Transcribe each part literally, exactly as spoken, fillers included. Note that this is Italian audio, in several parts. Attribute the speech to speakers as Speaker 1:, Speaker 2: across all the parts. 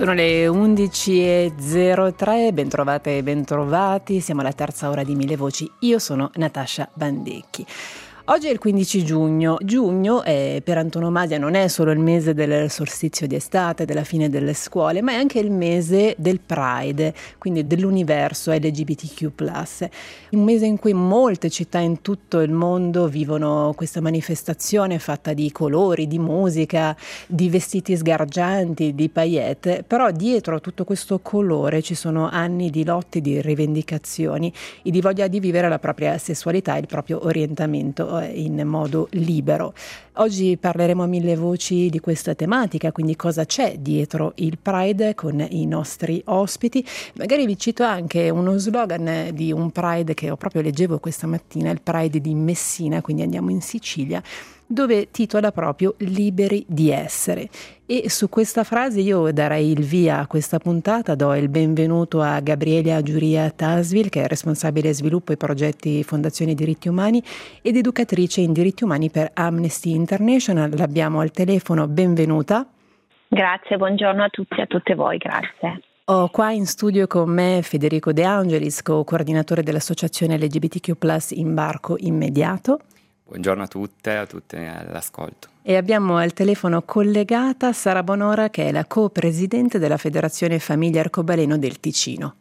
Speaker 1: Sono le undici e zero tre, bentrovate e bentrovati, siamo alla terza ora di Mille Voci, io sono Natascia Bandecchi. Oggi è il quindici giugno. Giugno è, per antonomasia, non è solo il mese del solstizio di estate, della fine delle scuole, ma è anche il mese del Pride, quindi dell'universo L G B T Q plus. Un mese in cui molte città in tutto il mondo vivono questa manifestazione fatta di colori, di musica, di vestiti sgargianti, di paillette, però dietro a tutto questo colore ci sono anni di lotte, di rivendicazioni e di voglia di vivere la propria sessualità e il proprio orientamento in modo libero. Oggi parleremo a mille voci di questa tematica, quindi cosa c'è dietro il Pride con i nostri ospiti. Magari vi cito anche uno slogan di un Pride che ho proprio leggevo questa mattina, il Pride di Messina, quindi andiamo in Sicilia, dove titola proprio Liberi di essere. E su questa frase io darei il via a questa puntata, do il benvenuto a Gabriela Giuria Tasvil, che è responsabile sviluppo e progetti Fondazione Diritti Umani ed educatrice in diritti umani per Amnesty International. L'abbiamo al telefono, benvenuta.
Speaker 2: Grazie, buongiorno a tutti e a tutte voi, grazie.
Speaker 1: Ho qua in studio con me Federico De Angelis, co-coordinatore dell'associazione L G B T Q plus Imbarco Immediato.
Speaker 3: Buongiorno a tutte e a tutti all'ascolto.
Speaker 1: E abbiamo al telefono collegata Sara Bonora, che è la co-presidente della Federazione Famiglie Arcobaleno del Ticino.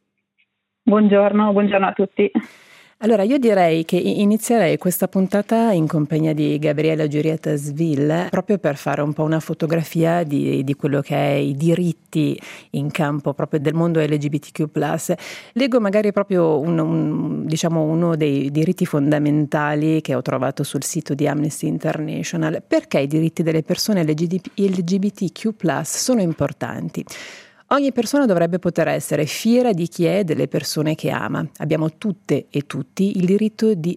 Speaker 4: Buongiorno, buongiorno a tutti.
Speaker 1: Allora, io direi che inizierei questa puntata in compagnia di Gabriela Giuria Tasvil, proprio per fare un po' una fotografia di, di quello che è i diritti in campo proprio del mondo L G B T Q plus. Leggo magari proprio un, un, diciamo uno dei diritti fondamentali che ho trovato sul sito di Amnesty International. Perché i diritti delle persone L G B T Q plus sono importanti? Ogni persona dovrebbe poter essere fiera di chi è e delle persone che ama. Abbiamo tutte e tutti il diritto di,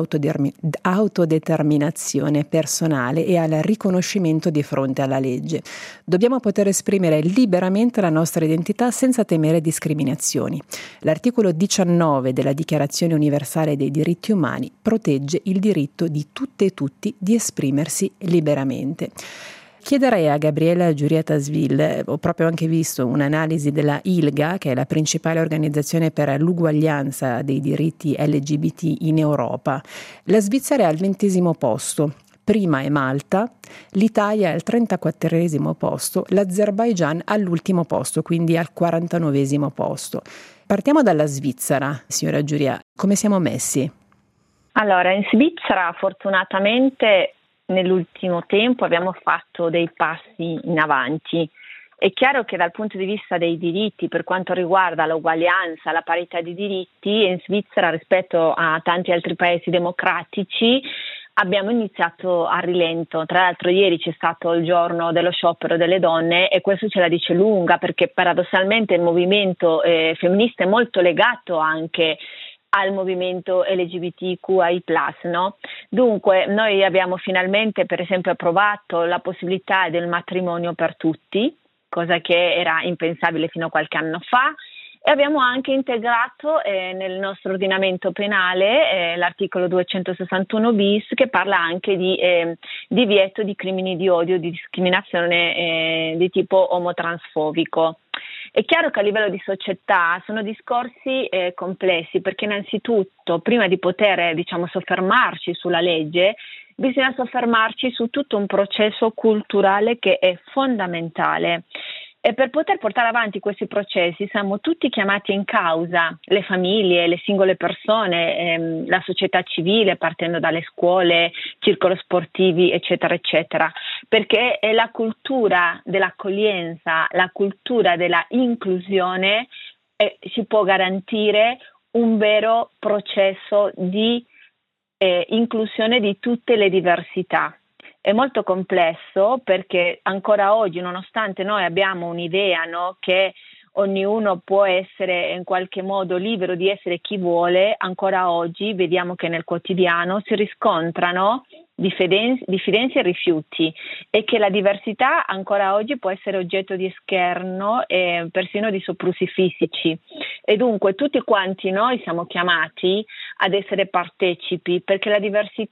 Speaker 1: all'autodeterminazione personale e al riconoscimento di fronte alla legge. Dobbiamo poter esprimere liberamente la nostra identità senza temere discriminazioni. L'articolo diciannove della Dichiarazione Universale dei Diritti Umani protegge il diritto di tutte e tutti di esprimersi liberamente. Chiederei a Gabriela Giuria Tasvil, ho proprio anche visto un'analisi della I L G A, che è la principale organizzazione per l'uguaglianza dei diritti L G B T in Europa. La Svizzera è al ventesimo posto, prima è Malta, l'Italia è al trentaquattresimo posto, l'Azerbaigian all'ultimo posto, quindi al quarantanovesimo posto. Partiamo dalla Svizzera, signora Giuria, come siamo messi?
Speaker 2: Allora, in Svizzera fortunatamente nell'ultimo tempo abbiamo fatto dei passi in avanti. È chiaro che dal punto di vista dei diritti, per quanto riguarda l'uguaglianza, la parità di diritti, in Svizzera rispetto a tanti altri paesi democratici abbiamo iniziato a rilento. Tra l'altro ieri c'è stato il giorno dello sciopero delle donne e questo ce la dice lunga, perché paradossalmente il movimento eh, femminista è molto legato anche al movimento L G B T Q I plus, no? Dunque noi abbiamo finalmente per esempio approvato la possibilità del matrimonio per tutti, cosa che era impensabile fino a qualche anno fa, e abbiamo anche integrato eh, nel nostro ordinamento penale eh, l'articolo duecentosessantuno bis, che parla anche di eh, divieto di crimini di odio, di discriminazione eh, di tipo omotransfobico. È chiaro che a livello di società sono discorsi eh, complessi, perché innanzitutto prima di poter diciamo soffermarci sulla legge bisogna soffermarci su tutto un processo culturale che è fondamentale. E per poter portare avanti questi processi siamo tutti chiamati in causa, le famiglie, le singole persone, ehm, la società civile, partendo dalle scuole, circoli sportivi, eccetera, eccetera, perché è la cultura dell'accoglienza, la cultura della inclusione eh, si può garantire un vero processo di eh, inclusione di tutte le diversità. È molto complesso perché ancora oggi, nonostante noi abbiamo un'idea, no, che ognuno può essere in qualche modo libero di essere chi vuole, ancora oggi vediamo che nel quotidiano si riscontrano diffidenze, diffidenze e rifiuti, e che la diversità ancora oggi può essere oggetto di scherno e persino di soprusi fisici. E dunque tutti quanti noi siamo chiamati ad essere partecipi, perché la diversità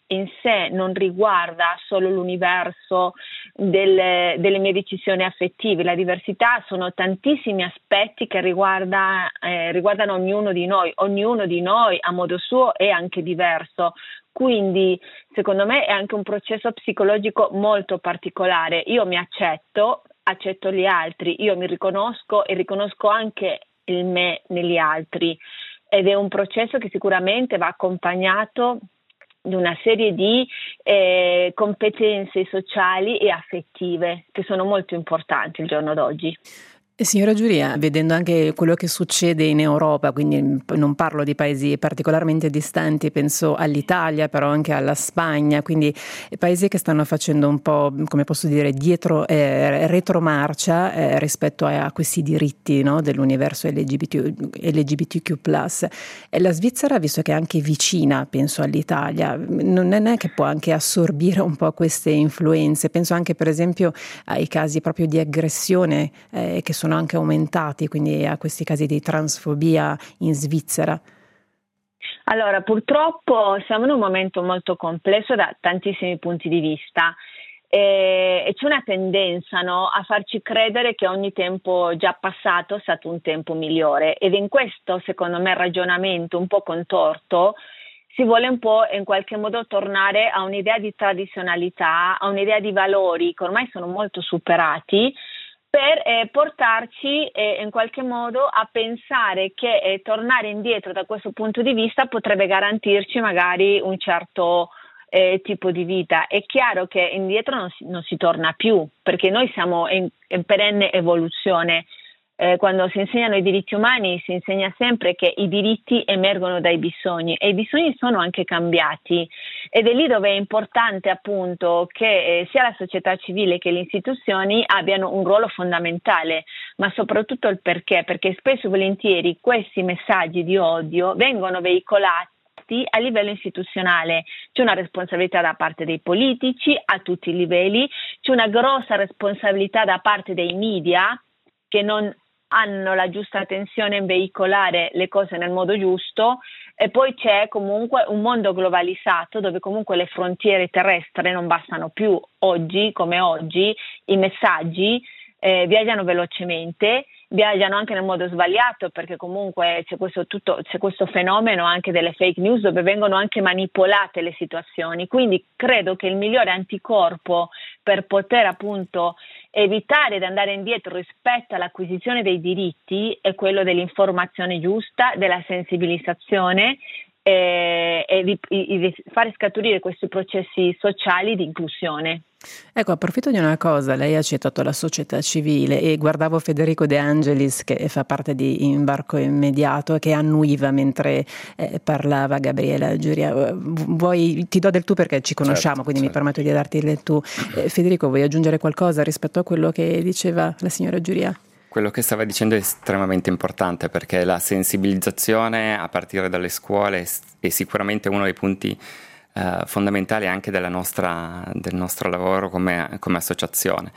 Speaker 2: in sé non riguarda solo l'universo delle, delle mie decisioni affettive. La diversità sono tantissimi aspetti che riguarda, eh, riguardano ognuno di noi. Ognuno di noi a modo suo è anche diverso. Quindi secondo me è anche un processo psicologico molto particolare. Io mi accetto, accetto gli altri, io mi riconosco e riconosco anche il me negli altri, ed è un processo che sicuramente va accompagnato di una serie di eh, competenze sociali e affettive che sono molto importanti al giorno d'oggi.
Speaker 1: Signora Giuria, vedendo anche quello che succede in Europa, quindi non parlo di paesi particolarmente distanti, penso all'Italia, però anche alla Spagna, quindi paesi che stanno facendo un po', come posso dire, dietro, eh, retromarcia eh, rispetto a, a questi diritti, no, dell'universo L G B T, L G B T Q plus. E la Svizzera, visto che è anche vicina, penso all'Italia, non è che può anche assorbire un po' queste influenze? Penso anche per esempio ai casi proprio di aggressione eh, che sono sono anche aumentati, quindi a questi casi di transfobia in Svizzera.
Speaker 2: Allora, purtroppo siamo in un momento molto complesso da tantissimi punti di vista e, e c'è una tendenza, no, a farci credere che ogni tempo già passato è stato un tempo migliore, ed in questo, secondo me, ragionamento un po' contorto si vuole un po' in qualche modo tornare a un'idea di tradizionalità, a un'idea di valori che ormai sono molto superati, per eh, portarci eh, in qualche modo a pensare che eh, tornare indietro da questo punto di vista potrebbe garantirci magari un certo eh, tipo di vita. È chiaro che indietro non si, non si torna più, perché noi siamo in, in perenne evoluzione. Eh, quando si insegnano i diritti umani si insegna sempre che i diritti emergono dai bisogni, e i bisogni sono anche cambiati, ed è lì dove è importante appunto che eh, sia la società civile che le istituzioni abbiano un ruolo fondamentale, ma soprattutto il perché, perché spesso e volentieri questi messaggi di odio vengono veicolati a livello istituzionale. C'è una responsabilità da parte dei politici a tutti i livelli, c'è una grossa responsabilità da parte dei media che non hanno la giusta attenzione in veicolare le cose nel modo giusto, e poi c'è comunque un mondo globalizzato dove comunque le frontiere terrestri non bastano più. Oggi come oggi i messaggi eh, viaggiano velocemente, viaggiano anche nel modo sbagliato, perché comunque c'è questo, tutto, c'è questo fenomeno anche delle fake news dove vengono anche manipolate le situazioni. Quindi credo che il migliore anticorpo per poter appunto evitare di andare indietro rispetto all'acquisizione dei diritti è quello dell'informazione giusta, della sensibilizzazione eh, e di, di fare scaturire questi processi sociali di inclusione.
Speaker 1: Ecco, approfitto di una cosa, lei ha citato la società civile e guardavo Federico De Angelis che fa parte di Imbarco Immediato e che annuiva mentre eh, parlava Gabriela Giuria. Vuoi, ti do del tu perché ci conosciamo, certo, quindi certo. Mi permetto di darti del tu. Eh, Federico, vuoi aggiungere qualcosa rispetto a quello che diceva la signora Giuria?
Speaker 3: Quello che stava dicendo è estremamente importante, perché la sensibilizzazione a partire dalle scuole è sicuramente uno dei punti Uh, fondamentali anche della nostra, del nostro lavoro come, come associazione.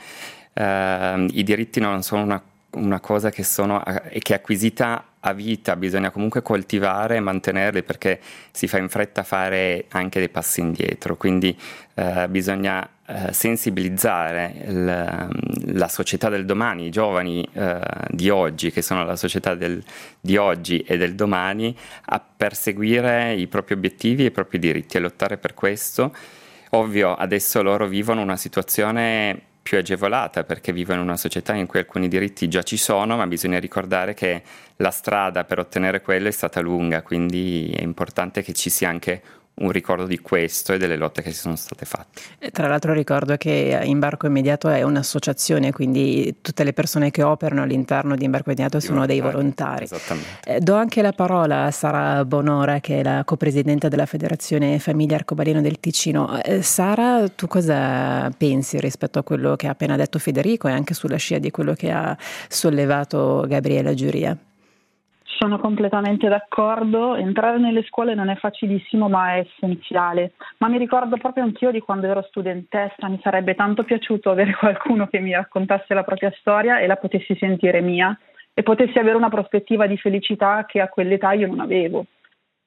Speaker 3: Uh, I diritti non sono una, una cosa che, sono, uh, che è acquisita a vita, bisogna comunque coltivare e mantenerli, perché si fa in fretta a fare anche dei passi indietro, quindi uh, bisogna uh, sensibilizzare il, la società del domani, i giovani uh, di oggi, che sono la società del, di oggi e del domani, a perseguire i propri obiettivi e i propri diritti e lottare per questo. Ovvio, adesso loro vivono una situazione più agevolata, perché vivono in una società in cui alcuni diritti già ci sono, ma bisogna ricordare che la strada per ottenere quello è stata lunga, quindi è importante che ci sia anche un ricordo di questo e delle lotte che si sono state fatte.
Speaker 1: E tra l'altro ricordo che Imbarco Immediato è un'associazione, quindi tutte le persone che operano all'interno di Imbarco Immediato di sono volontari, dei volontari.
Speaker 3: Esattamente.
Speaker 1: Eh, do anche la parola a Sara Bonora, che è la copresidente della Federazione Famiglia Arcobaleno del Ticino. Eh, Sara, tu cosa pensi rispetto a quello che ha appena detto Federico e anche sulla scia di quello che ha sollevato Gabriela Giuria?
Speaker 4: Sono completamente d'accordo, entrare nelle scuole non è facilissimo ma è essenziale, ma mi ricordo proprio anch'io di quando ero studentessa, mi sarebbe tanto piaciuto avere qualcuno che mi raccontasse la propria storia e la potessi sentire mia e potessi avere una prospettiva di felicità che a quell'età io non avevo.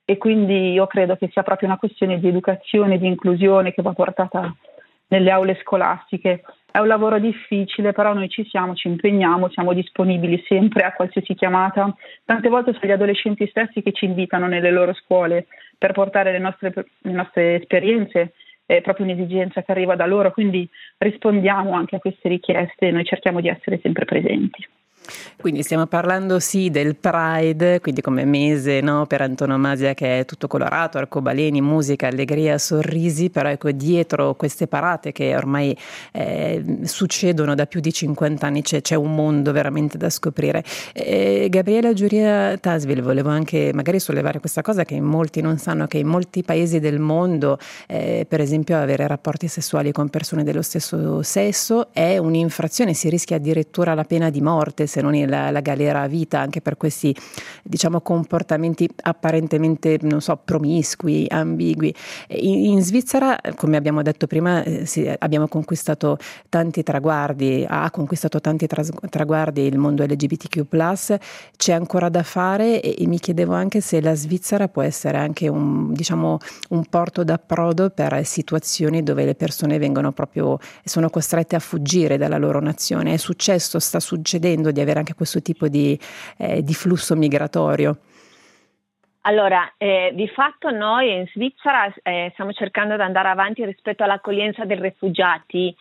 Speaker 4: e quindi io credo che sia proprio una questione di educazione, di inclusione che va portata nelle aule scolastiche. È un lavoro difficile, però noi ci siamo, ci impegniamo, siamo disponibili sempre a qualsiasi chiamata. Tante volte sono gli adolescenti stessi che ci invitano nelle loro scuole per portare le nostre, le nostre esperienze, è proprio un'esigenza che arriva da loro, quindi rispondiamo anche a queste richieste e noi cerchiamo di essere sempre presenti.
Speaker 1: Quindi stiamo parlando sì del Pride, quindi come mese, no, per antonomasia, che è tutto colorato, arcobaleni, musica, allegria, sorrisi, però ecco dietro queste parate che ormai eh, succedono da più di cinquanta anni c'è, c'è un mondo veramente da scoprire. Eh, Gabriela Giuria Tasvil, volevo anche magari sollevare questa cosa che in molti non sanno, che in molti paesi del mondo eh, per esempio avere rapporti sessuali con persone dello stesso sesso è un'infrazione, si rischia addirittura la pena di morte, se non la, la galera a vita, anche per questi diciamo comportamenti apparentemente non so promiscui, ambigui. In, in Svizzera, come abbiamo detto prima, eh, sì, abbiamo conquistato tanti traguardi, ha conquistato tanti tras- traguardi il mondo L G B T Q plus, c'è ancora da fare e, e mi chiedevo anche se la Svizzera può essere anche un diciamo un porto d'approdo per situazioni dove le persone vengono proprio sono costrette a fuggire dalla loro nazione. È successo, sta succedendo di avere anche questo tipo di, eh, di flusso migratorio?
Speaker 2: Allora, eh, di fatto noi in Svizzera eh, stiamo cercando di andare avanti rispetto all'accoglienza dei rifugiati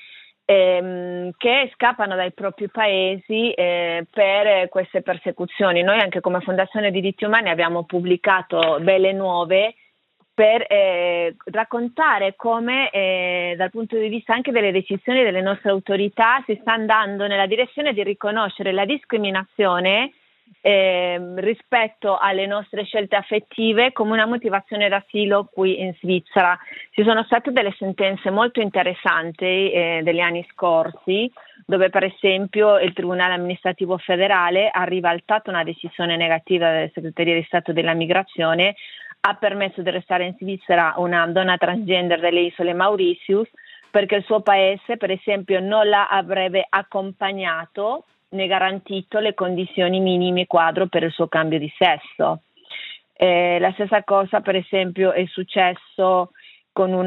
Speaker 2: ehm, che scappano dai propri paesi eh, per queste persecuzioni. Noi anche come Fondazione Diritti Umani abbiamo pubblicato Belle Nuove per eh, raccontare come eh, dal punto di vista anche delle decisioni delle nostre autorità si sta andando nella direzione di riconoscere la discriminazione eh, rispetto alle nostre scelte affettive come una motivazione d'asilo qui in Svizzera. Ci sono state delle sentenze molto interessanti eh, degli anni scorsi, dove per esempio il Tribunale amministrativo federale ha ribaltato una decisione negativa della Segreteria di Stato della Migrazione, ha permesso di restare in Svizzera una donna transgender delle isole Mauritius perché il suo paese, per esempio, non la avrebbe accompagnato né garantito le condizioni minime quadro per il suo cambio di sesso. Eh, la stessa cosa, per esempio, è successo con un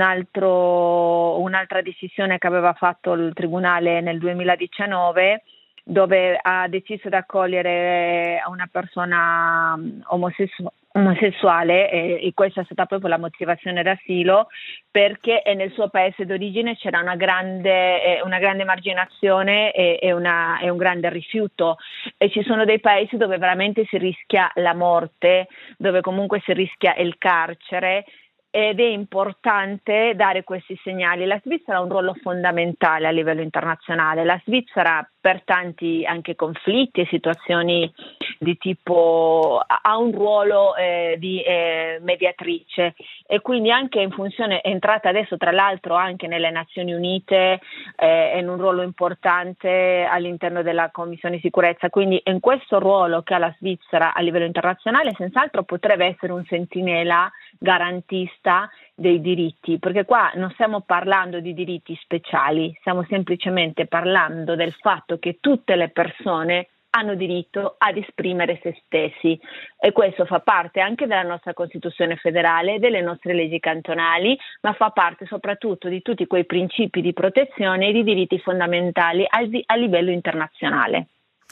Speaker 2: altro, un'altra decisione che aveva fatto il Tribunale nel duemiladiciannove, dove ha deciso di accogliere una persona omosessuale omosessuale e, e questa è stata proprio la motivazione d'asilo, perché nel suo paese d'origine c'era una grande, eh, una grande emarginazione e, e, una, e un grande rifiuto, e ci sono dei paesi dove veramente si rischia la morte, dove comunque si rischia il carcere, ed è importante dare questi segnali. La Svizzera ha un ruolo fondamentale a livello internazionale. La Svizzera, per tanti anche conflitti e situazioni di tipo, ha un ruolo eh, di eh, mediatrice, e quindi anche in funzione, è entrata adesso tra l'altro anche nelle Nazioni Unite, eh, in un ruolo importante all'interno della Commissione Sicurezza. Quindi in questo ruolo che ha la Svizzera a livello internazionale senz'altro potrebbe essere un sentinella garantista dei diritti, perché qua non stiamo parlando di diritti speciali, stiamo semplicemente parlando del fatto che tutte le persone hanno diritto ad esprimere se stessi, e questo fa parte anche della nostra Costituzione federale, delle nostre leggi cantonali, ma fa parte soprattutto di tutti quei principi di protezione e di diritti fondamentali a, a livello internazionale.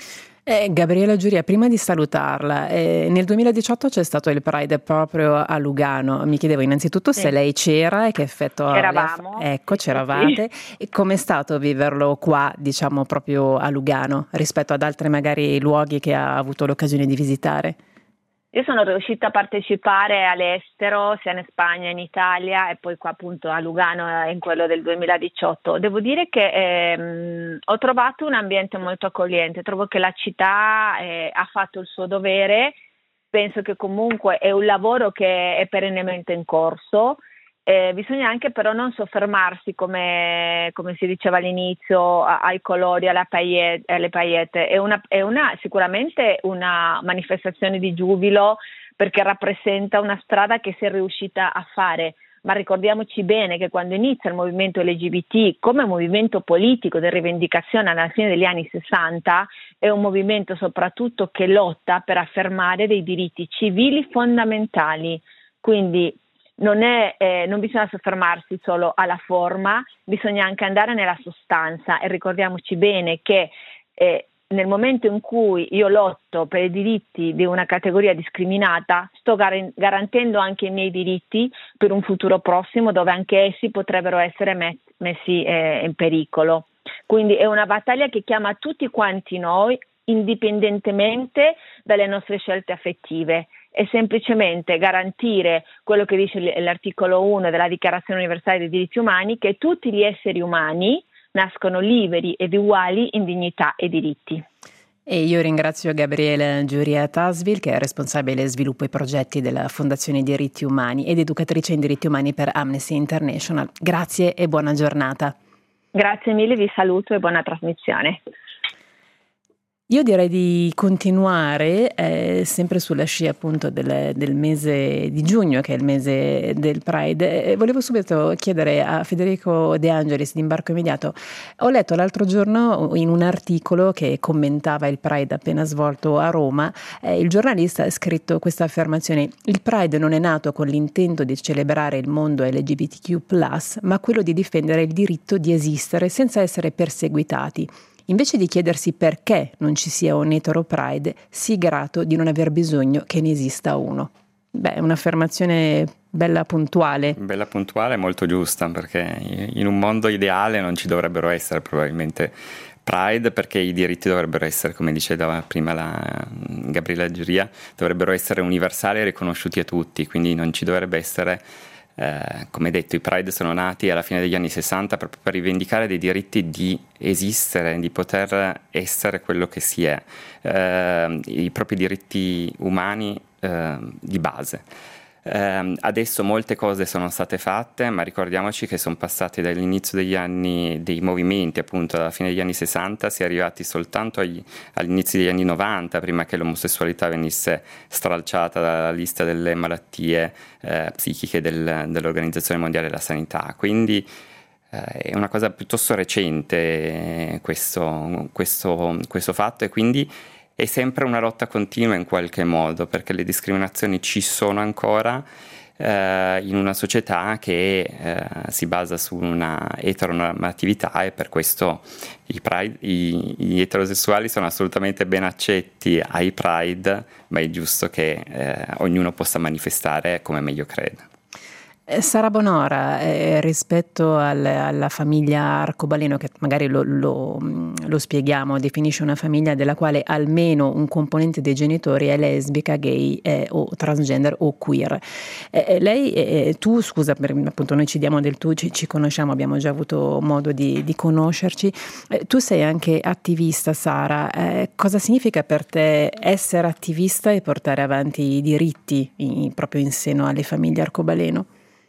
Speaker 1: Eh, Gabriela Giuria, prima di salutarla, eh, nel duemiladiciotto c'è stato il Pride proprio a Lugano. Mi chiedevo innanzitutto sì. se lei c'era e che effetto
Speaker 2: c'eravamo.
Speaker 1: Ha... Ecco, c'eravate. Sì. E com'è stato viverlo qua, diciamo, proprio a Lugano, rispetto ad altri magari luoghi che ha avuto l'occasione di visitare?
Speaker 2: Io sono riuscita a partecipare all'estero, sia in Spagna, in Italia, e poi qua appunto a Lugano in quello del duemiladiciotto. Devo dire che ehm, ho trovato un ambiente molto accogliente, trovo che la città eh, ha fatto il suo dovere, penso che comunque è un lavoro che è perennemente in corso. Eh, bisogna anche però non soffermarsi, come, come si diceva all'inizio, a, ai colori, alla paillette, alle paillette. È, una, è una, sicuramente una manifestazione di giubilo, perché rappresenta una strada che si è riuscita a fare, ma ricordiamoci bene che quando inizia il movimento L G B T come movimento politico di rivendicazione alla fine degli anni sessanta, è un movimento soprattutto che lotta per affermare dei diritti civili fondamentali, Quindi non, è, eh, non bisogna soffermarsi solo alla forma, bisogna anche andare nella sostanza, e ricordiamoci bene che eh, nel momento in cui io lotto per i diritti di una categoria discriminata, sto gar- garantendo anche i miei diritti per un futuro prossimo, dove anche essi potrebbero essere met- messi eh, in pericolo. Quindi è una battaglia che chiama tutti quanti noi, indipendentemente dalle nostre scelte affettive. È semplicemente garantire quello che dice l'articolo uno della Dichiarazione Universale dei Diritti Umani, che tutti gli esseri umani nascono liberi ed uguali in dignità e diritti.
Speaker 1: E io ringrazio Gabriele Giuria Tasvil, che è responsabile sviluppo e progetti della Fondazione Diritti Umani ed educatrice in diritti umani per Amnesty International. Grazie e buona giornata.
Speaker 2: Grazie mille, vi saluto e buona trasmissione.
Speaker 1: Io direi di continuare eh, sempre sulla scia appunto del, del mese di giugno, che è il mese del Pride. E volevo subito chiedere a Federico De Angelis di Imbarco Immediato. Ho letto l'altro giorno in un articolo che commentava il Pride appena svolto a Roma, eh, il giornalista ha scritto questa affermazione: il Pride non è nato con l'intento di celebrare il mondo L G B T Q plus, ma quello di difendere il diritto di esistere senza essere perseguitati. Invece di chiedersi perché non ci sia un etero Pride, sii grato di non aver bisogno che ne esista uno. Beh, è un'affermazione bella puntuale.
Speaker 3: Bella puntuale e molto giusta, perché in un mondo ideale non ci dovrebbero essere probabilmente Pride, perché i diritti dovrebbero essere, come diceva prima la Gabriela Giuria, dovrebbero essere universali e riconosciuti a tutti, quindi non ci dovrebbe essere... Eh, come detto, i Pride sono nati alla fine degli anni sessanta proprio per rivendicare dei diritti di esistere, di poter essere quello che si è, eh, i propri diritti umani eh, di base. Eh, adesso molte cose sono state fatte, ma ricordiamoci che sono passati dall'inizio degli anni dei movimenti, appunto dalla fine degli anni sessanta, si è arrivati soltanto agli, all'inizio degli anni novanta, prima che l'omosessualità venisse stralciata dalla lista delle malattie eh, psichiche del, dell'Organizzazione Mondiale della Sanità. Quindi eh, è una cosa piuttosto recente questo, questo, questo fatto, e quindi è sempre una lotta continua in qualche modo, perché le discriminazioni ci sono ancora eh, in una società che eh, si basa su una eteronormatività, e per questo i pride, i, gli eterosessuali sono assolutamente ben accetti ai Pride, ma è giusto che eh, ognuno possa manifestare come meglio crede.
Speaker 1: Sara Bonora, eh, rispetto al, alla famiglia arcobaleno, che magari lo, lo, lo spieghiamo, definisce una famiglia della quale almeno un componente dei genitori è lesbica, gay eh, o transgender o queer. Eh, lei, eh, tu, scusa, per, appunto noi ci diamo del tu, ci, ci conosciamo, abbiamo già avuto modo di, di conoscerci. Eh, tu sei anche attivista, Sara. Eh, cosa significa per te essere attivista e portare avanti i diritti in, proprio in seno alle famiglie arcobaleno?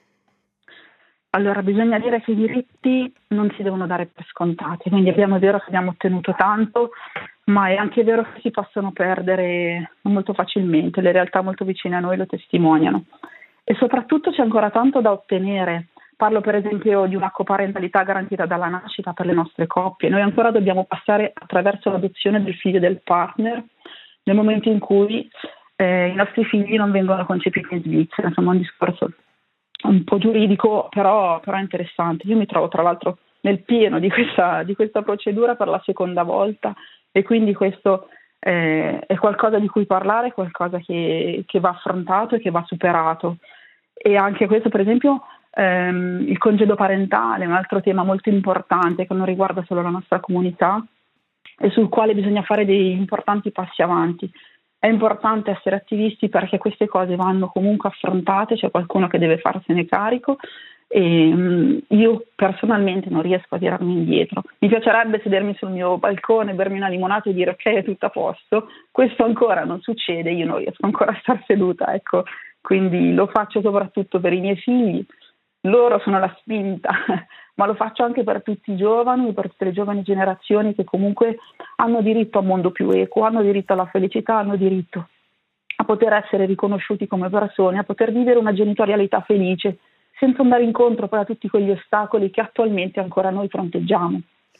Speaker 4: Allora, bisogna dire che i diritti non si devono dare per scontati, quindi abbiamo, è vero che abbiamo ottenuto tanto, ma è anche vero che si possono perdere molto facilmente, le realtà molto vicine a noi lo testimoniano. E soprattutto c'è ancora tanto da ottenere. Parlo per esempio di una coparentalità garantita dalla nascita per le nostre coppie. Noi ancora dobbiamo passare attraverso l'adozione del figlio del partner nel momento in cui eh, i nostri figli non vengono concepiti in Svizzera. Insomma, un discorso un po' giuridico, però, però interessante. Io mi trovo tra l'altro nel pieno di questa, di questa procedura per la seconda volta, e quindi questo eh, è qualcosa di cui parlare, qualcosa che, che va affrontato e che va superato. E anche questo, per esempio, ehm, il congedo parentale è un altro tema molto importante che non riguarda solo la nostra comunità e sul quale bisogna fare dei importanti passi avanti. È importante essere attivisti perché queste cose vanno comunque affrontate, c'è qualcuno che deve farsene carico, e um, io personalmente non riesco a tirarmi indietro. Mi piacerebbe sedermi sul mio balcone, bermi una limonata e dire ok, è tutto a posto. Questo ancora non succede, io non riesco ancora a star seduta, ecco. Quindi lo faccio soprattutto per i miei figli, loro sono la spinta, ma lo faccio anche per tutti i giovani, per tutte le giovani generazioni che comunque hanno diritto a un mondo più equo, hanno diritto alla felicità, hanno diritto a poter essere riconosciuti come persone, a poter vivere una genitorialità felice, senza andare incontro poi a tutti quegli ostacoli che attualmente ancora noi fronteggiamo.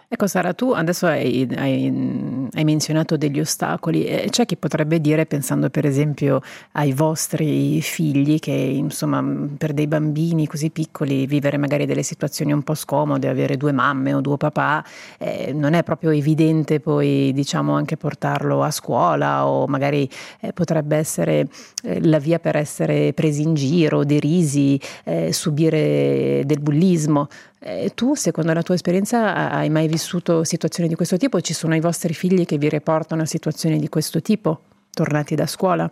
Speaker 1: Ecco Sara, tu adesso hai, hai, hai menzionato degli ostacoli, e c'è chi potrebbe dire, pensando per esempio ai vostri figli, che insomma per dei bambini così piccoli vivere magari delle situazioni un po' scomode, avere due mamme o due papà, eh, non è proprio evidente poi diciamo anche portarlo a scuola, o magari eh, potrebbe essere eh, la via per essere presi in giro, derisi, eh, subire del bullismo. Eh, tu, secondo la tua esperienza, hai mai vissuto situazioni di questo tipo? Ci sono i vostri figli che vi riportano a situazioni di questo tipo, tornati da scuola?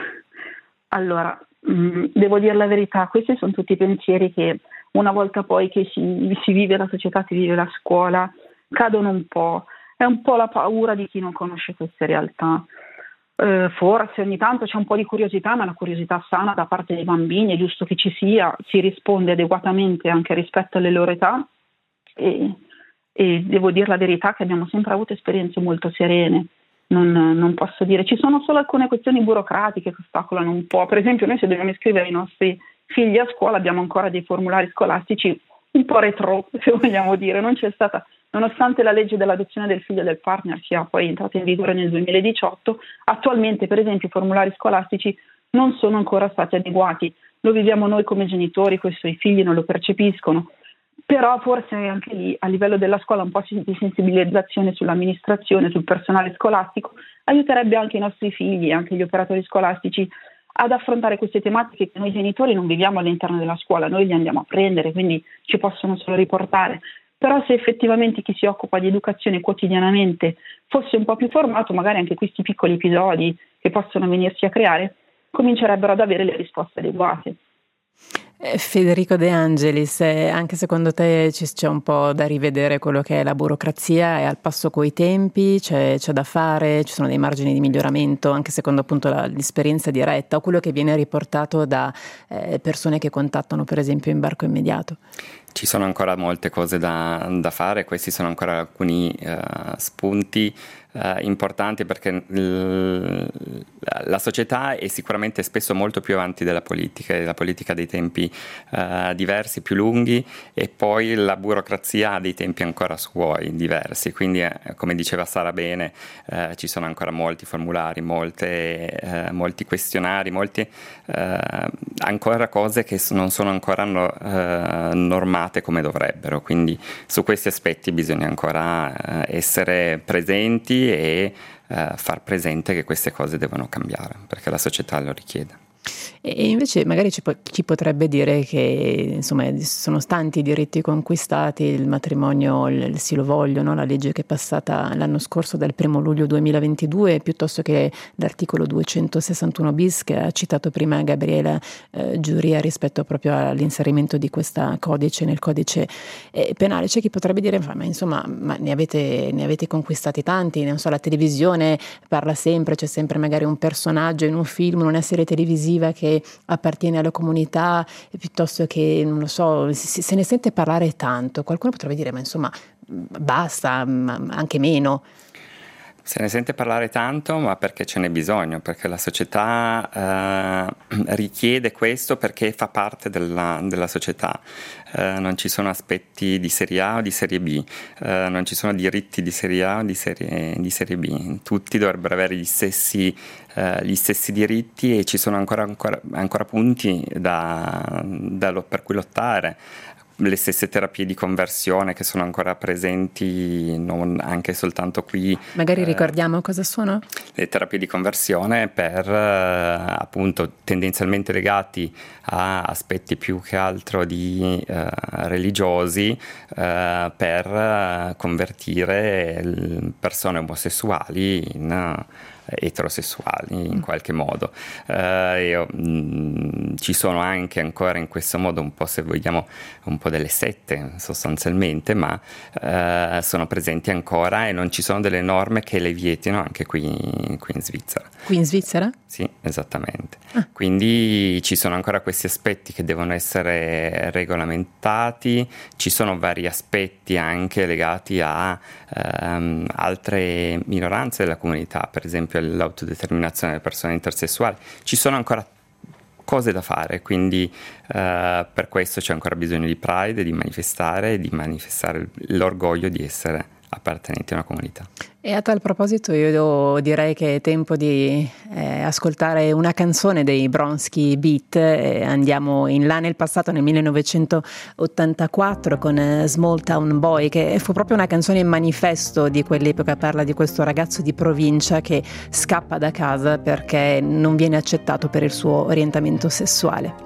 Speaker 4: Allora, mh, devo dire la verità, questi sono tutti pensieri che una volta poi che si, si vive la società, si vive la scuola, cadono un po'. È un po' la paura di chi non conosce queste realtà. Eh, forse ogni tanto c'è un po' di curiosità, ma la curiosità sana da parte dei bambini, è giusto che ci sia, si risponde adeguatamente anche rispetto alle loro età e, e devo dire la verità che abbiamo sempre avuto esperienze molto serene, non, non posso dire, ci sono solo alcune questioni burocratiche che ostacolano un po', per esempio noi se dobbiamo iscrivere i nostri figli a scuola abbiamo ancora dei formulari scolastici un po' retro, se vogliamo dire, non c'è stata. Nonostante la legge dell'adozione del figlio del partner sia poi entrata in vigore nel duemiladiciotto, attualmente per esempio i formulari scolastici non sono ancora stati adeguati. Lo viviamo noi come genitori, questo i figli non lo percepiscono, però forse anche lì a livello della scuola un po' di sensibilizzazione sull'amministrazione, sul personale scolastico, aiuterebbe anche i nostri figli, anche gli operatori scolastici ad affrontare queste tematiche che noi genitori non viviamo all'interno della scuola, noi li andiamo a prendere, quindi ci possono solo riportare. Però se effettivamente chi si occupa di educazione quotidianamente fosse un po' più formato, magari anche questi piccoli episodi che possono venirsi a creare comincerebbero ad avere le risposte adeguate.
Speaker 1: Federico De Angelis, eh, anche secondo te c'è un po' da rivedere quello che è la burocrazia, è al passo coi tempi, c'è, c'è da fare, ci sono dei margini di miglioramento, anche secondo appunto la, l'esperienza diretta o quello che viene riportato da eh, persone che contattano per esempio Imbarco Immediato?
Speaker 3: Ci sono ancora molte cose da, da fare, questi sono ancora alcuni uh, spunti uh, importanti perché l, la società è sicuramente spesso molto più avanti della politica, e la politica ha dei tempi uh, diversi, più lunghi, e poi la burocrazia ha dei tempi ancora suoi, diversi, quindi eh, come diceva Sara bene, uh, ci sono ancora molti formulari, molte, uh, molti questionari, molti, uh, ancora cose che non sono ancora no, uh, normali come dovrebbero, quindi su questi aspetti bisogna ancora uh, essere presenti e uh, far presente che queste cose devono cambiare perché la società lo richiede.
Speaker 1: E invece magari ci po- chi potrebbe dire che insomma sono tanti i diritti conquistati, il matrimonio il, sì lo vogliono, la legge che è passata l'anno scorso dal primo luglio duemilaventidue, piuttosto che l'articolo duecentosessantuno bis che ha citato prima Gabriela eh, Giuria rispetto proprio all'inserimento di questa codice nel codice eh, penale. C'è chi potrebbe dire ma insomma ma ne avete, ne avete conquistati tanti, non so, la televisione parla sempre, c'è sempre magari un personaggio in un film, in una serie televisiva che appartiene alla comunità, piuttosto che, non lo so, se, se ne sente parlare tanto. Qualcuno potrebbe dire, ma insomma, basta, anche meno.
Speaker 3: Se ne sente parlare tanto, ma perché ce n'è bisogno, perché la società eh, richiede questo, perché fa parte della, della società. Eh, non ci sono aspetti di serie A o di serie B, eh, non ci sono diritti di serie A o di serie, di serie B. Tutti dovrebbero avere gli stessi, eh, gli stessi diritti, e ci sono ancora, ancora, ancora punti da, da, per cui lottare. Le stesse terapie di conversione che sono ancora presenti, non anche soltanto qui.
Speaker 1: Magari ricordiamo eh, cosa sono?
Speaker 3: Le terapie di conversione per eh, appunto tendenzialmente legati a aspetti più che altro di eh, religiosi eh, per convertire persone omosessuali in eterosessuali in qualche modo. Uh, io, mh, ci sono anche ancora in questo modo un po', se vogliamo, un po' delle sette sostanzialmente, ma uh, sono presenti ancora e non ci sono delle norme che le vietino anche qui, qui in Svizzera.
Speaker 1: Qui in Svizzera?
Speaker 3: Sì, esattamente.
Speaker 1: Ah.
Speaker 3: Quindi ci sono ancora questi aspetti che devono essere regolamentati, ci sono vari aspetti anche legati a um, altre minoranze della comunità, per esempio l'autodeterminazione delle persone intersessuali. Ci sono ancora cose da fare, quindi uh, per questo c'è ancora bisogno di Pride, di manifestare e di manifestare l'orgoglio di essere appartenenti a una comunità.
Speaker 1: E a tal proposito io direi che è tempo di eh, ascoltare una canzone dei Bronski Beat. Eh, andiamo in là nel passato, nel millenovecentottantaquattro, con eh, Small Town Boy, che fu proprio una canzone manifesto di quell'epoca. Parla di questo ragazzo di provincia che scappa da casa perché non viene accettato per il suo orientamento sessuale.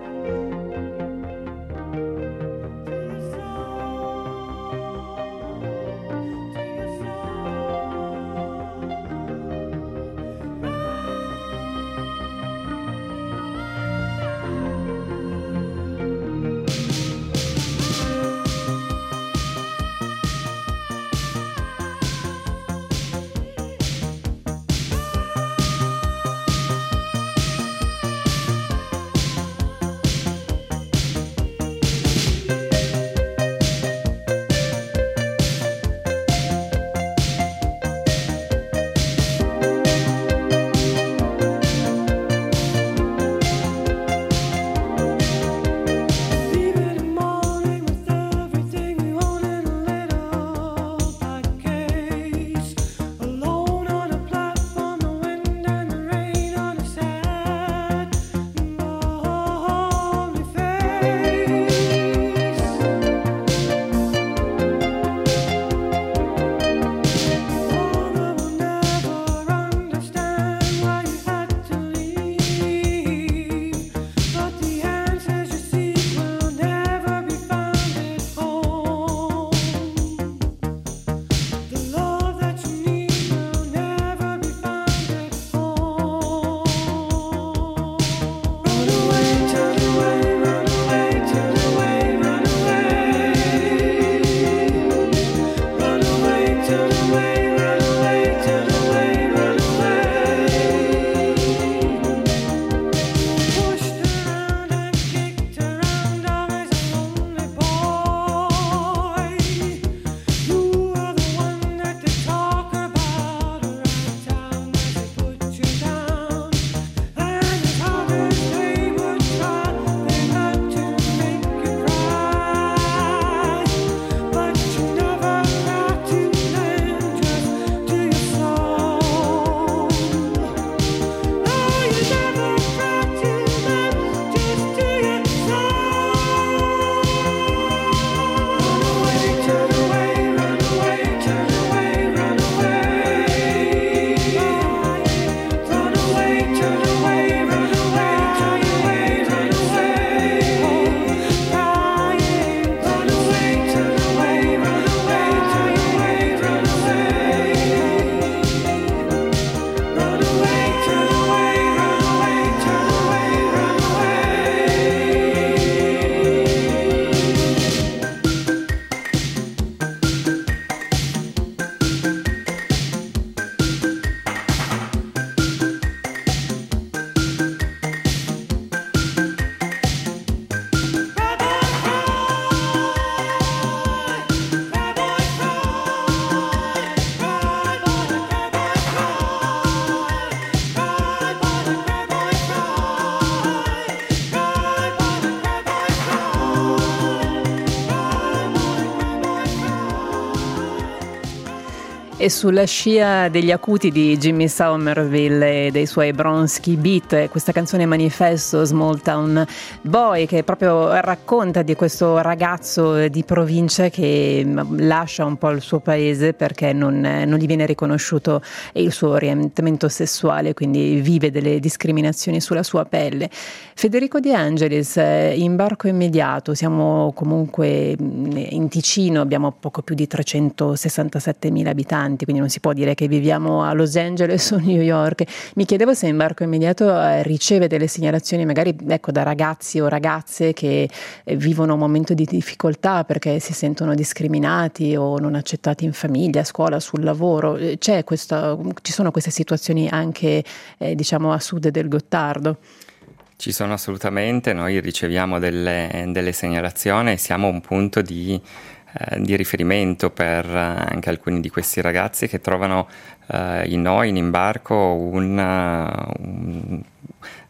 Speaker 1: E sulla scia degli acuti di Jimmy Somerville e dei suoi Bronski Beat, questa canzone manifesto, Small Town Boy, che proprio racconta di questo ragazzo di provincia che lascia un po' il suo paese perché non, non gli viene riconosciuto il suo orientamento sessuale, quindi vive delle discriminazioni sulla sua pelle. Federico De Angelis, Imbarco Immediato, siamo comunque in Ticino, abbiamo poco più di trecentosessantasettemila abitanti, quindi non si può dire che viviamo a Los Angeles o New York. Mi chiedevo se Imbarco Immediato riceve delle segnalazioni magari ecco, da ragazzi o ragazze che vivono un momento di difficoltà perché si sentono discriminati o non accettati in famiglia, a scuola, sul lavoro. C'è questa, ci sono queste situazioni anche eh, diciamo a sud del Gottardo?
Speaker 3: Ci sono assolutamente, noi riceviamo delle, delle segnalazioni e siamo un punto di, eh, di riferimento per anche alcuni di questi ragazzi che trovano eh, in noi, in Imbarco, un, un,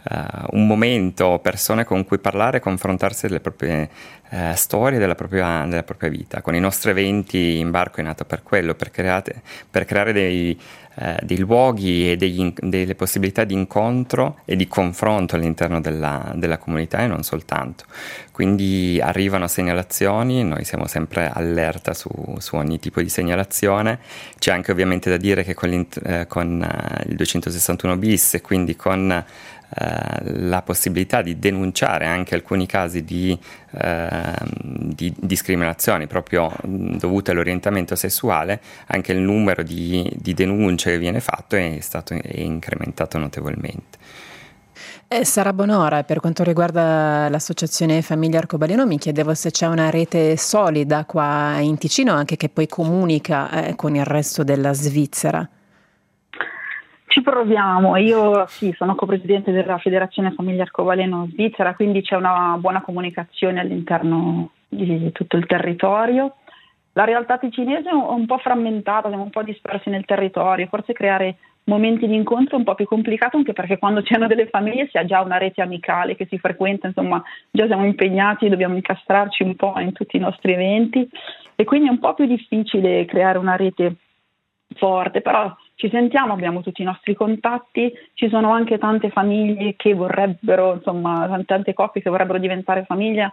Speaker 3: un momento, persone con cui parlare, confrontarsi delle proprie uh, storie, della propria, della propria vita. Con i nostri eventi Imbarco è nato per quello, per, create, per creare dei, uh, dei luoghi e degli, delle possibilità di incontro e di confronto all'interno della, della comunità e non soltanto. Quindi arrivano segnalazioni, noi siamo sempre allerta su, su ogni tipo di segnalazione. C'è anche ovviamente da dire che con, eh, con uh, il duecentosessantuno bis e quindi con uh, la possibilità di denunciare anche alcuni casi di, uh, di discriminazioni proprio dovute all'orientamento sessuale, anche il numero di, di denunce che viene fatto è stato è incrementato notevolmente.
Speaker 1: Eh, Sara Bonora, per quanto riguarda l'associazione Famiglia Arcobaleno, mi chiedevo se c'è una rete solida qua in Ticino, anche che poi comunica eh, con il resto della Svizzera.
Speaker 4: Ci proviamo, io sì, sono copresidente della Federazione Famiglia Arcobaleno Svizzera, quindi c'è una buona comunicazione all'interno di tutto il territorio. La realtà ticinese è un po' frammentata, siamo un po' dispersi nel territorio, forse creare momenti di incontro un po' più complicato, anche perché quando c'hanno delle famiglie si ha già una rete amicale che si frequenta, insomma già siamo impegnati, dobbiamo incastrarci un po' in tutti i nostri eventi e quindi è un po' più difficile creare una rete forte, però ci sentiamo, abbiamo tutti i nostri contatti, ci sono anche tante famiglie che vorrebbero, insomma tante coppie che vorrebbero diventare famiglia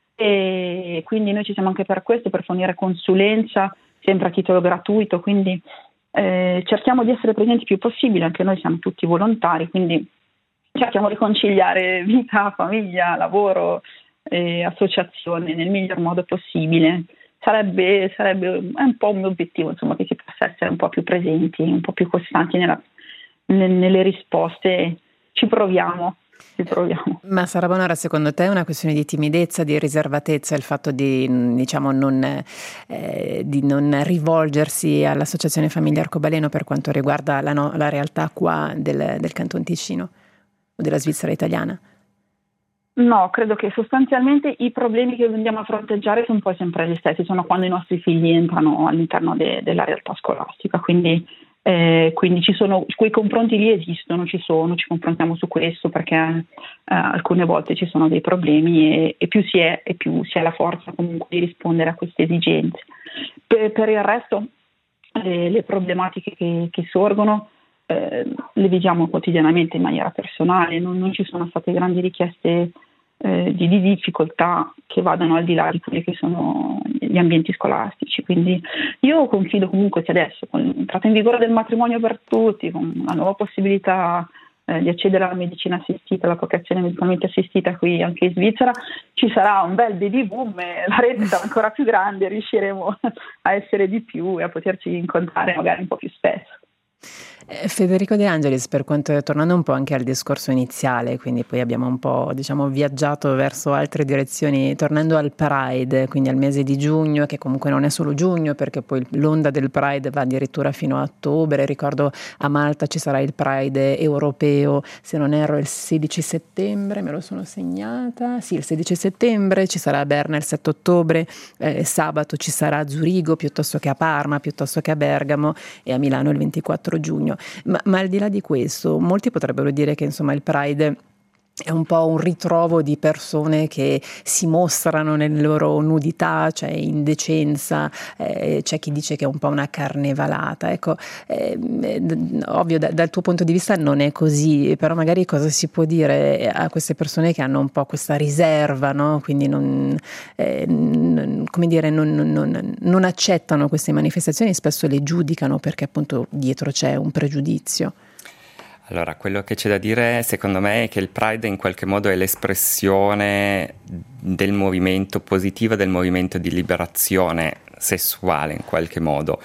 Speaker 4: e quindi noi ci siamo anche per questo, per fornire consulenza sempre a titolo gratuito, quindi Eh, cerchiamo di essere presenti il più possibile, anche noi siamo tutti volontari, quindi cerchiamo di conciliare vita, famiglia, lavoro e associazione nel miglior modo possibile. Sarebbe, sarebbe è un po' un mio obiettivo, insomma, che si possa essere un po' più presenti, un po' più costanti nella, ne, nelle risposte. Ci proviamo. Ci proviamo.
Speaker 1: Ma Sara Bonora, secondo te è una questione di timidezza, di riservatezza il fatto di, diciamo, non, eh, di non rivolgersi all'Associazione Famiglia Arcobaleno per quanto riguarda la, no, la realtà qua del, del Canton Ticino o della Svizzera italiana?
Speaker 4: No, credo che sostanzialmente i problemi che andiamo a fronteggiare sono poi sempre gli stessi, sono quando i nostri figli entrano all'interno de, della realtà scolastica, quindi Eh, quindi ci sono, quei confronti lì esistono, ci sono, ci confrontiamo su questo perché eh, alcune volte ci sono dei problemi e, e più si è e più si ha la forza comunque di rispondere a queste esigenze. Per, per il resto le, le problematiche che, che sorgono eh, le viviamo quotidianamente in maniera personale, non, non ci sono state grandi richieste eh, di, di difficoltà che vadano al di là di quelli che sono gli ambienti scolastici, quindi io confido comunque che adesso con l'entrata in vigore del matrimonio per tutti, con la nuova possibilità eh, di accedere alla medicina assistita, alla procreazione medicalmente assistita qui anche in Svizzera, ci sarà un bel baby boom e la rete sarà ancora più grande, riusciremo a essere di più e a poterci incontrare magari un po' più spesso.
Speaker 1: Federico De Angelis, per quanto, tornando un po' anche al discorso iniziale, quindi poi abbiamo un po', diciamo, viaggiato verso altre direzioni, tornando al Pride, quindi al mese di giugno, che comunque non è solo giugno, perché poi l'onda del Pride va addirittura fino a ottobre. Ricordo a Malta ci sarà il Pride europeo, se non erro il sedici settembre, me lo sono segnata, sì, il sedici settembre, ci sarà a Berna il sette ottobre, eh, sabato ci sarà a Zurigo piuttosto che a Parma, piuttosto che a Bergamo, e a Milano il ventiquattro giugno. Ma, ma al di là di questo, molti potrebbero dire che insomma il Pride è un po' un ritrovo di persone che si mostrano nelle loro nudità, cioè indecenza, eh, c'è chi dice che è un po' una carnevalata. Ecco, eh, ovvio da, dal tuo punto di vista non è così, però magari cosa si può dire a queste persone che hanno un po' questa riserva, no? Quindi non, eh, non, come dire, non, non, non accettano queste manifestazioni, spesso le giudicano perché appunto dietro c'è un pregiudizio.
Speaker 3: Allora, quello che c'è da dire secondo me è che il Pride in qualche modo è l'espressione del movimento positivo, del movimento di liberazione sessuale in qualche modo,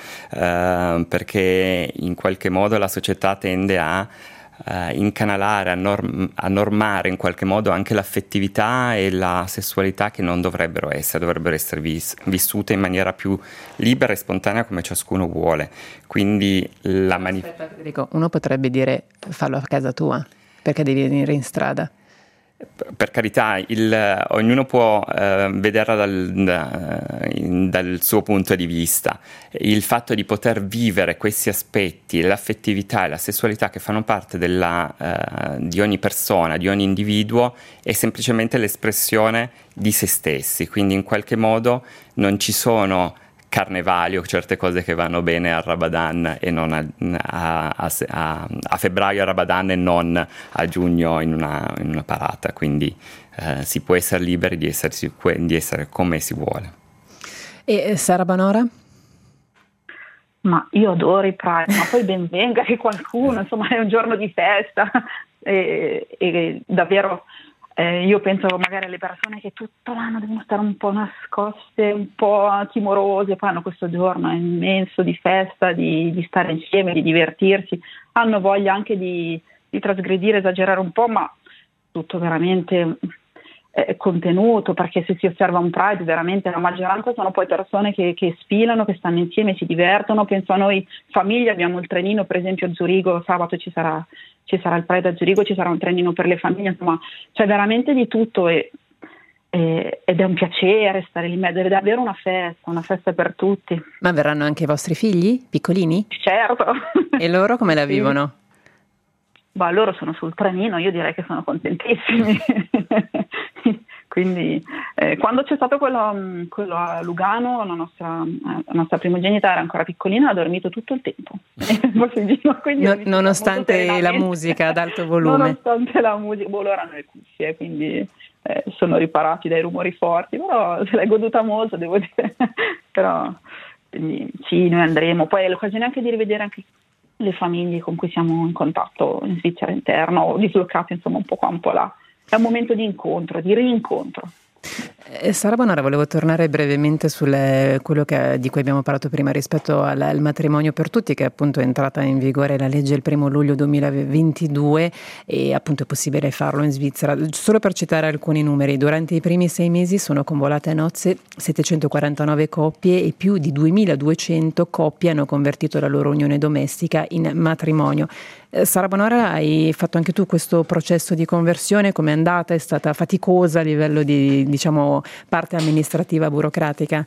Speaker 3: eh, perché in qualche modo la società tende a Uh, incanalare, a, norm- a normare in qualche modo anche l'affettività e la sessualità che non dovrebbero essere, dovrebbero essere vis- vissute in maniera più libera e spontanea come ciascuno vuole. Quindi la manifestazione...
Speaker 1: Federico, uno potrebbe dire fallo a casa tua, perché devi venire in strada?
Speaker 3: Per carità, il, ognuno può eh, vederla dal, da, in, dal suo punto di vista. Il fatto di poter vivere questi aspetti, l'affettività e la sessualità che fanno parte della, eh, di ogni persona, di ogni individuo, è semplicemente l'espressione di se stessi. Quindi in qualche modo non ci sono carnevali o certe cose che vanno bene a Rabadan e non a, a, a, a febbraio a Rabadan e non a giugno in una, in una parata, quindi eh, si può essere liberi di, essersi, di essere come si vuole.
Speaker 1: E Sara Bonora?
Speaker 4: Ma io adoro i Pride, ma poi ben venga che qualcuno, insomma è un giorno di festa e, e davvero Eh, io penso magari alle persone che tutto l'anno devono stare un po' nascoste, un po' timorose, poi hanno questo giorno immenso di festa, di, di stare insieme, di divertirsi, hanno voglia anche di, di trasgredire, esagerare un po', ma tutto veramente eh, contenuto, perché se si osserva un Pride veramente la maggioranza sono poi persone che, che sfilano, che stanno insieme, si divertono. Penso a noi famiglie, abbiamo il trenino per esempio a Zurigo, sabato ci sarà ci sarà il Pride a Zurigo, ci sarà un trenino per le famiglie, insomma c'è veramente di tutto e, e, ed è un piacere stare lì in mezzo, è davvero una festa, una festa per tutti.
Speaker 1: Ma verranno anche i vostri figli, piccolini?
Speaker 4: Certo.
Speaker 1: E loro come la vivono?
Speaker 4: Bah, loro sono sul trenino, io direi che sono contentissimi. Quindi eh, quando c'è stato quello, quello a Lugano, la nostra, la nostra primogenita era ancora piccolina, ha dormito tutto il tempo.
Speaker 1: no, nonostante la musica ad alto volume.
Speaker 4: Nonostante la musica, boh, loro hanno le cuffie, quindi eh, sono riparati dai rumori forti, però se l'è goduta molto, devo dire. Però quindi, sì, noi andremo. Poi è l'occasione anche di rivedere anche le famiglie con cui siamo in contatto in Svizzera interna o dislocati, insomma, un po' qua, un po' là. È un momento di incontro, di rincontro.
Speaker 1: Eh, Sara Bonora, volevo tornare brevemente su quello che, di cui abbiamo parlato prima rispetto al, al matrimonio per tutti, che appunto è entrata in vigore la legge il primo luglio duemilaventidue e appunto è possibile farlo in Svizzera. Solo per citare alcuni numeri, durante i primi sei mesi sono convolate a nozze settecentoquarantanove coppie e più di duemiladuecento coppie hanno convertito la loro unione domestica in matrimonio. Eh, Sara Bonora, hai fatto anche tu questo processo di conversione, com'è andata? È stata faticosa a livello di, diciamo, parte amministrativa, burocratica?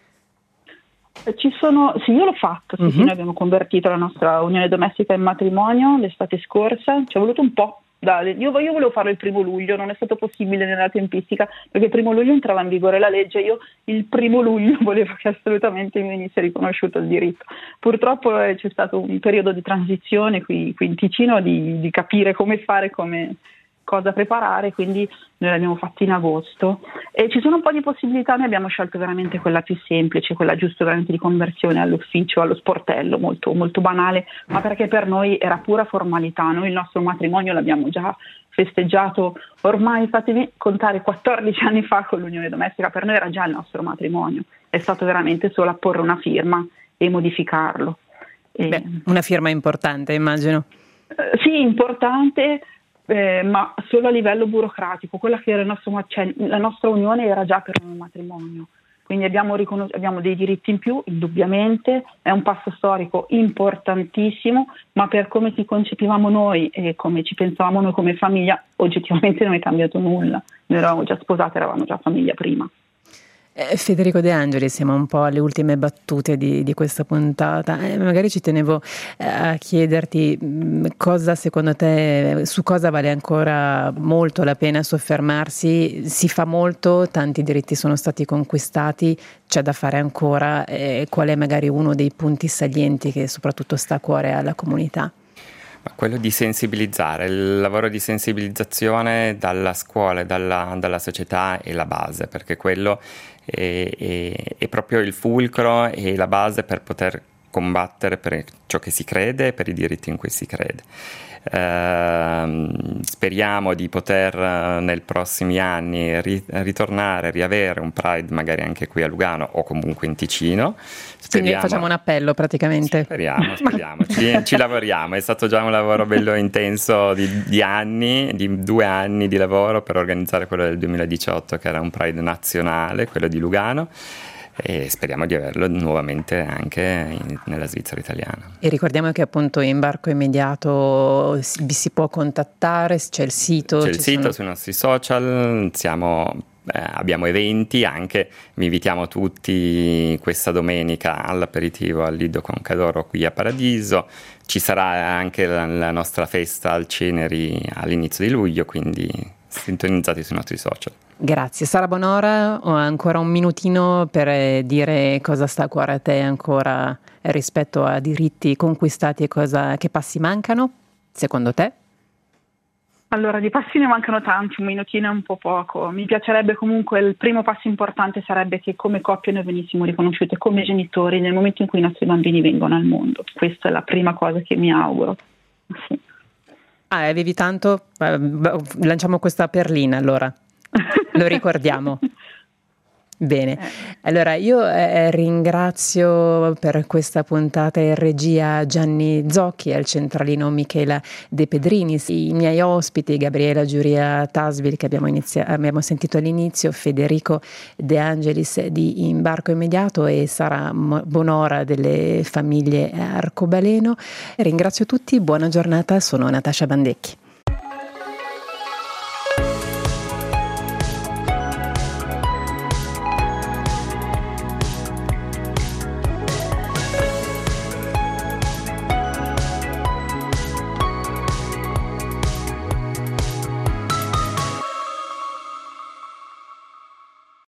Speaker 4: Ci sono, sì, io l'ho fatto, sì, uh-huh. sì, noi abbiamo convertito la nostra unione domestica in matrimonio l'estate scorsa, ci è voluto un po'. Da, io, io volevo farlo il primo luglio, non è stato possibile nella tempistica perché il primo luglio entrava in vigore la legge, io il primo luglio volevo che assolutamente mi venisse riconosciuto il diritto. Purtroppo eh, c'è stato un periodo di transizione qui, qui in Ticino di, di capire come fare, come cosa preparare, quindi noi l'abbiamo fatto in agosto e ci sono un po' di possibilità, noi abbiamo scelto veramente quella più semplice, quella giusto veramente di conversione all'ufficio, allo sportello, molto, molto banale, ma perché per noi era pura formalità. Noi il nostro matrimonio l'abbiamo già festeggiato ormai, fatemi contare, quattordici anni fa con l'unione domestica, per noi era già il nostro matrimonio, è stato veramente solo apporre una firma e modificarlo. E...
Speaker 1: Beh, una firma importante, immagino.
Speaker 4: Eh, sì, importante. Eh, ma solo a livello burocratico, quella che era il nostro, cioè, la nostra unione era già per un matrimonio, quindi abbiamo, riconos- abbiamo dei diritti in più, indubbiamente, è un passo storico importantissimo, ma per come ci concepivamo noi e come ci pensavamo noi come famiglia, oggettivamente non è cambiato nulla, noi eravamo già sposate, eravamo già famiglia prima.
Speaker 1: Eh, Federico De Angeli, siamo un po' alle ultime battute di, di questa puntata. Eh, magari ci tenevo eh, a chiederti mh, cosa secondo te, su cosa vale ancora molto la pena soffermarsi. Si fa molto, tanti diritti sono stati conquistati, c'è da fare ancora. Eh, qual è magari uno dei punti salienti che soprattutto sta a cuore alla comunità?
Speaker 3: Quello di sensibilizzare, il lavoro di sensibilizzazione dalla scuola e dalla, dalla società è la base, perché quello è, è, è proprio il fulcro e la base per poter combattere per ciò che si crede e per i diritti in cui si crede. Eh, speriamo di poter nei prossimi anni ri- ritornare, riavere un Pride magari anche qui a Lugano o comunque in Ticino. Speriamo.
Speaker 1: Quindi facciamo un appello praticamente.
Speaker 3: Speriamo, speriamo, ci, ci lavoriamo, è stato già un lavoro bello intenso di, di anni, di due anni di lavoro per organizzare quello del duemiladiciotto che era un Pride nazionale, quello di Lugano. e speriamo di averlo nuovamente anche in, nella Svizzera italiana.
Speaker 1: E ricordiamo che appunto Imbarco Immediato vi si può contattare, c'è il sito.
Speaker 3: C'è il sito
Speaker 1: sono...
Speaker 3: sui nostri social, siamo, eh, abbiamo eventi anche, vi invitiamo tutti questa domenica all'aperitivo al Lido Concadoro qui a Paradiso, ci sarà anche la, la nostra festa al Ceneri all'inizio di luglio, quindi sintonizzati sui nostri social.
Speaker 1: Grazie. Sara Bonora, ho ancora un minutino per dire cosa sta a cuore a te ancora rispetto a diritti conquistati e cosa, che passi mancano, secondo te?
Speaker 4: Allora, di passi ne mancano tanti, un minutino è un po' poco. Mi piacerebbe comunque, il primo passo importante sarebbe che come coppie noi venissimo riconosciute come genitori nel momento in cui i nostri bambini vengono al mondo. Questa è la prima cosa che mi auguro. Sì.
Speaker 1: Ah, avevi tanto? Lanciamo questa perlina allora. Lo ricordiamo. Bene, allora io eh, ringrazio per questa puntata in regia Gianni Zocchi, al centralino Michela De Pedrini, i miei ospiti Gabriela Giuria Tasbil che abbiamo, inizia- abbiamo sentito all'inizio, Federico De Angelis di Imbarco Immediato e Sara Bonora delle famiglie Arcobaleno. Ringrazio tutti, buona giornata, sono Natascia Bandecchi.